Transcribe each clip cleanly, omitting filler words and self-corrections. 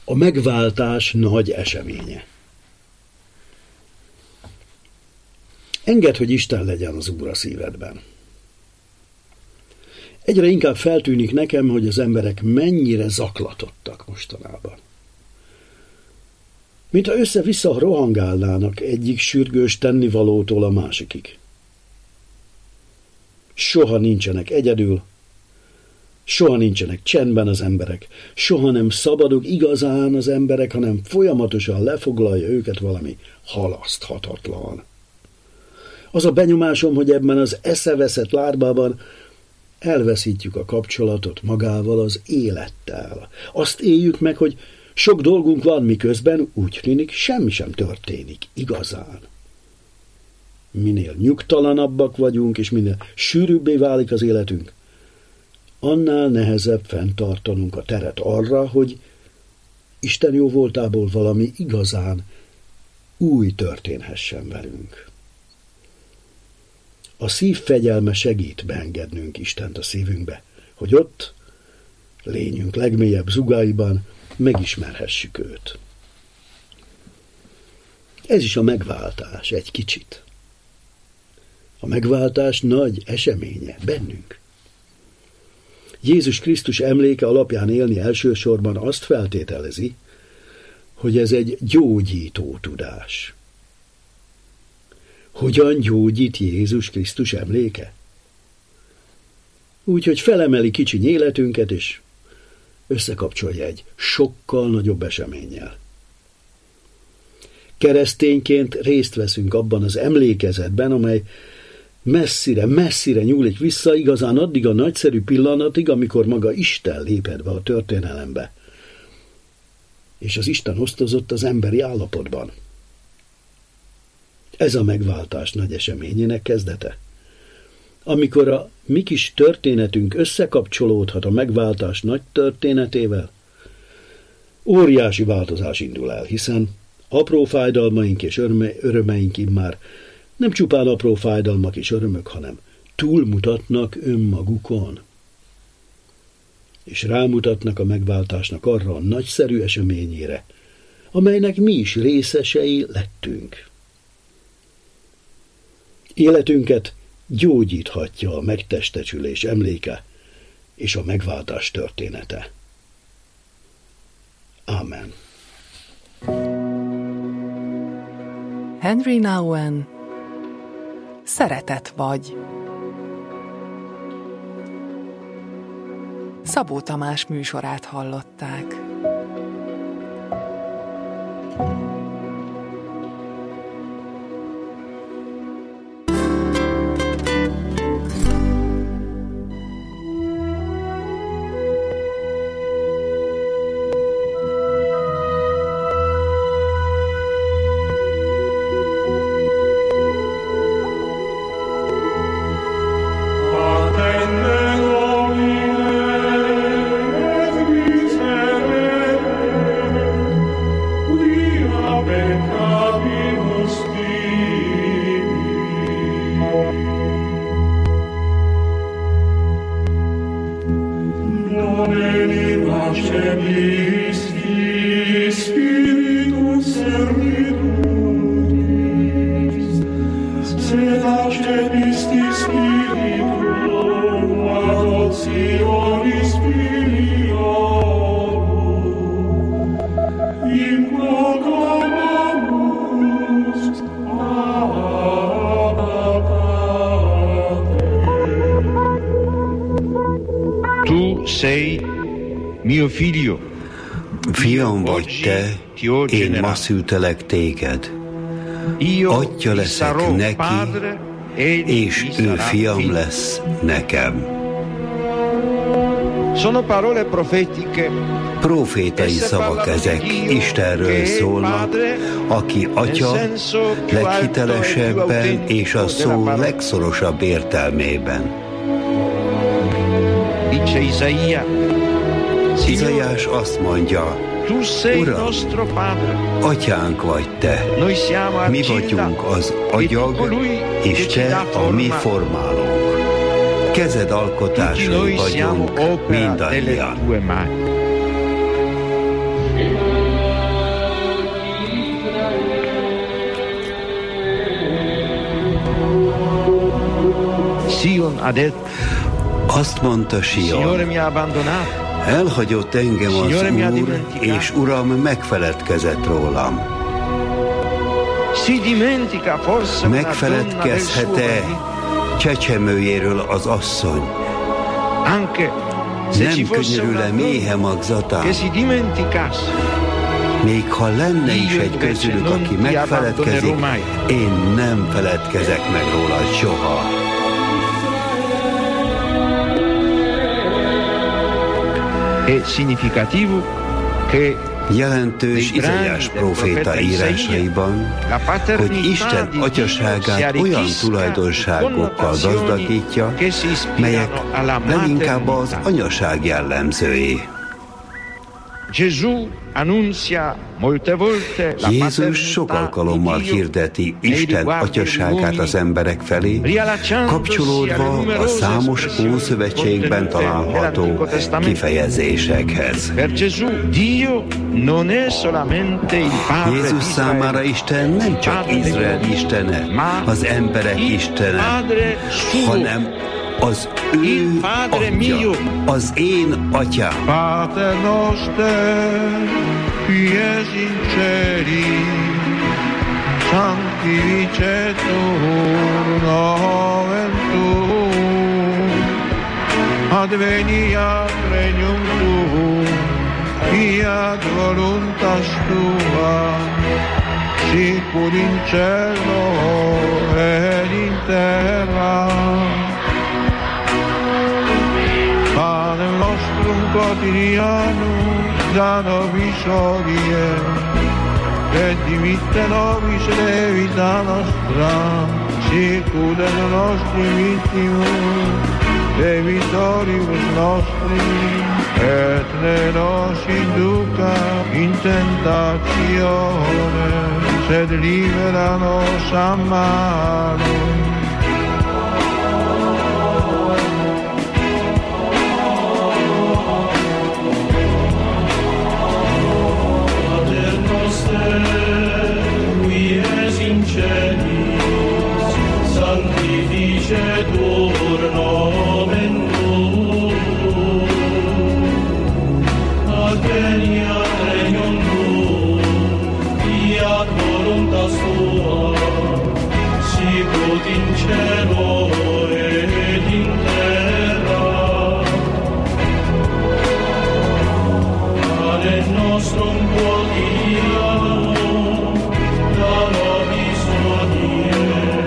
A megváltás nagy eseménye. Engedd, hogy Isten legyen az Úr a szívedben. Egyre inkább feltűnik nekem, hogy az emberek mennyire zaklatottak mostanában. Mintha össze-vissza rohangálnának egyik sürgős tennivalótól a másikig. Soha nincsenek egyedül, soha nincsenek csendben az emberek, soha nem szabadok igazán az emberek, hanem folyamatosan lefoglalja őket valami halaszthatatlan. Az a benyomásom, hogy ebben az eszeveszett lárbában elveszítjük a kapcsolatot magával, az élettel. Azt éljük meg, hogy sok dolgunk van, miközben úgy tűnik, semmi sem történik igazán. Minél nyugtalanabbak vagyunk, és minél sűrűbbé válik az életünk, annál nehezebb fenntartanunk a teret arra, hogy Isten jóvoltából valami igazán új történhessen velünk. A szív fegyelme segít beengednünk Istent a szívünkbe, hogy ott, lényünk legmélyebb zugáiban megismerhessük őt. Ez is a megváltás egy kicsit. A megváltás nagy eseménye bennünk. Jézus Krisztus emléke alapján élni elsősorban azt feltételezi, hogy ez egy gyógyító tudás. Hogyan gyógyít Jézus Krisztus emléke? Úgy, hogy felemeli kicsiny életünket, és összekapcsolja egy sokkal nagyobb eseménnyel. Keresztényként részt veszünk abban az emlékezetben, amely messzire nyúlik vissza, igazán addig a nagyszerű pillanatig, amikor maga Isten lépett be a történelembe, és az Isten osztozott az emberi állapotban. Ez a megváltás nagy eseményének kezdete. Amikor a mi kis történetünk összekapcsolódhat a megváltás nagy történetével, óriási változás indul el, hiszen apró fájdalmaink és örömeink immár nem csupán apró fájdalmak és örömök, hanem túlmutatnak önmagukon, és rámutatnak a megváltásnak arra a nagyszerű eseményére, amelynek mi is részesei lettünk. Életünket gyógyíthatja a megtestesülés emléke és a megváltás története. Amen. Henry Nouwen, Szeretet vagy. Szabó Tamás műsorát hallották. Fiam vagy te, én ma szültelek téged. Atya leszek neki, és ő fiam lesz nekem. Profétai szavak ezek, Istenről szólnak, aki Atya leghitelesebben és a szó legszorosabb értelmében. Izaiás azt mondja, Uram, Atyánk vagy te, mi vagyunk az agyag, és te a mi formálónk. Kezed alkotásai vagyunk mindannyian. Azt mondta Sion, elhagyott engem az Úr, és Uram megfeledkezett rólam. Megfeledkezhet-e csecsemőjéről az asszony? Nem könyörül-e méhe magzatán? Még ha lenne is egy közülük, aki megfeledkezik, én nem feledkezek meg róla soha. Jelentős Izaiás próféta írásaiban, hogy Isten atyaságát olyan tulajdonságokkal gazdagítja, melyek leginkább az anyaság jellemzői. Jézus sok alkalommal hirdeti Isten atyaságát az emberek felé, kapcsolódva a számos Ószövetségben található kifejezésekhez. Jézus számára Isten nem csak Izrael istene, az emberek istene, hanem az ő atya, az én atyám. Pater noster, qui es in celi, sanctificetur nomen tuum, adveniat regnum tuum, fiat voluntas tua, sicur in cielo et in terra. Panem nostrum quotidianum da nobis hodie, et dimitte nobis debita nostra, sicur et nostri vittimus, debitoribus nostri, et ne nos induca in tentatione, sed libera nos a malo. Sanctificetur nomen tuum, adveniat regnum tuum, fiat voluntas tua, sicut in cielo et in terra. Panem nostrum quotidianum da nobis hodie,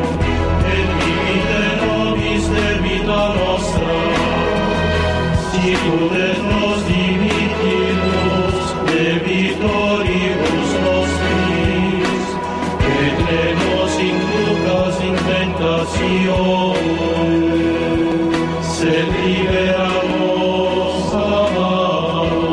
debita nostra, sicur et nos dimittimus debitoribus nostris, et ne nos inducas in tentatione, sed libera nos a malo.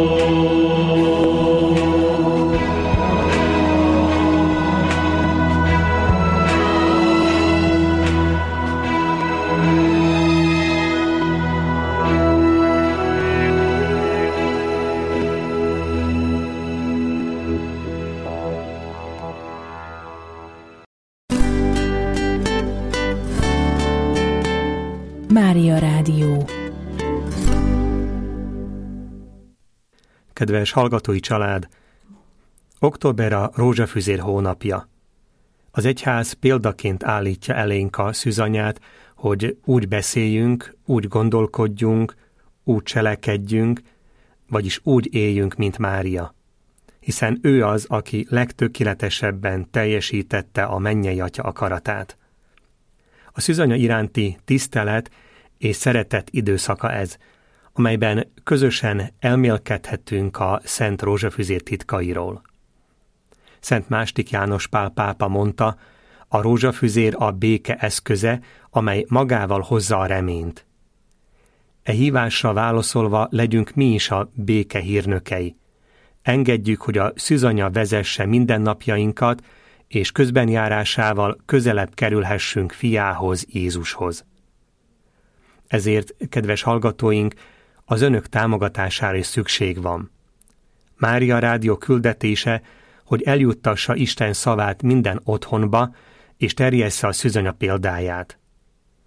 Mária Rádió. Kedves hallgatói család! Október a rózsafüzér hónapja. Az egyház példaként állítja elénk a szűzanyát, hogy úgy beszéljünk, úgy gondolkodjunk, úgy cselekedjünk, vagyis úgy éljünk, mint Mária. Hiszen ő az, aki legtökéletesebben teljesítette a mennyei Atya akaratát. A szűzanya iránti tisztelet és szeretet időszaka ez, amelyben közösen elmélkedhetünk a Szent Rózsafüzér titkairól. Szent II. János Pál pápa mondta, a rózsafüzér a béke eszköze, amely magával hozza a reményt. E hívásra válaszolva legyünk mi is a béke hírnökei. Engedjük, hogy a szűzanya vezesse mindennapjainkat, és közbenjárásával közelebb kerülhessünk fiához, Jézushoz. Ezért, kedves hallgatóink, az önök támogatására is szükség van. Mária Rádió küldetése, hogy eljuttassa Isten szavát minden otthonba, és terjessze a szűzanya példáját.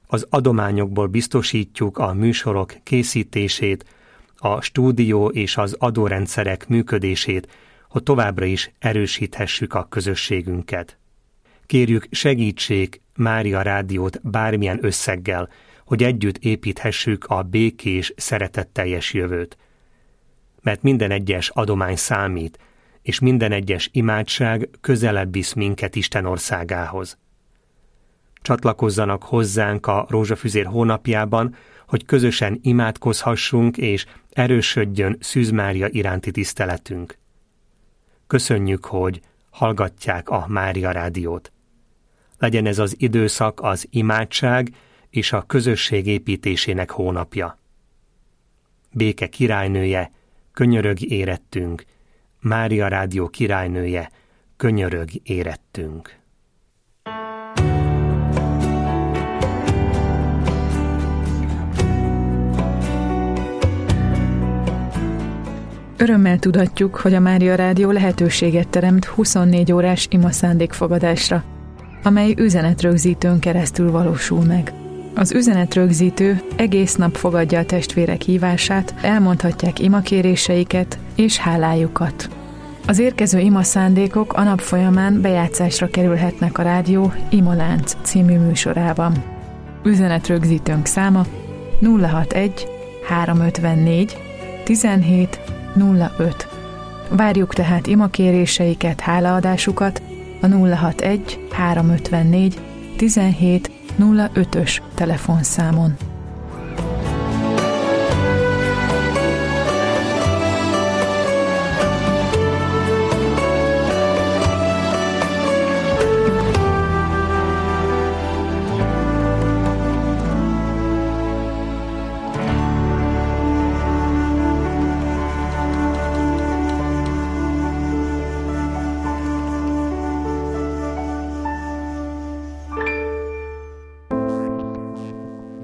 Az adományokból biztosítjuk a műsorok készítését, a stúdió és az adórendszerek működését, hogy továbbra is erősíthessük a közösségünket. Kérjük, segítsék Mária Rádiót bármilyen összeggel, hogy együtt építhessük a békés, szeretetteljes jövőt. Mert minden egyes adomány számít, és minden egyes imádság közelebb visz minket Isten országához. Csatlakozzanak hozzánk a Rózsafüzér hónapjában, hogy közösen imádkozhassunk, és erősödjön Szűz Mária iránti tiszteletünk. Köszönjük, hogy hallgatják a Mária Rádiót. Legyen ez az időszak az imádság és a közösség építésének hónapja. Béke királynője, könyörög érettünk, Mária Rádió királynője, könyörög érettünk. Örömmel tudatjuk, hogy a Mária Rádió lehetőséget teremt 24 órás ima szándékfogadásra, amely üzenetrögzítőn keresztül valósul meg. Az üzenetrögzítő egész nap fogadja a testvérek hívását, elmondhatják imakéréseiket és hálájukat. Az érkező ima szándékok a nap folyamán bejátszásra kerülhetnek a rádió Imalánc című műsorában. Üzenetrögzítőnk száma 061 354 17 05. Várjuk tehát imakéréseiket, hálaadásukat a 061 354 17 05-ös telefonszámon.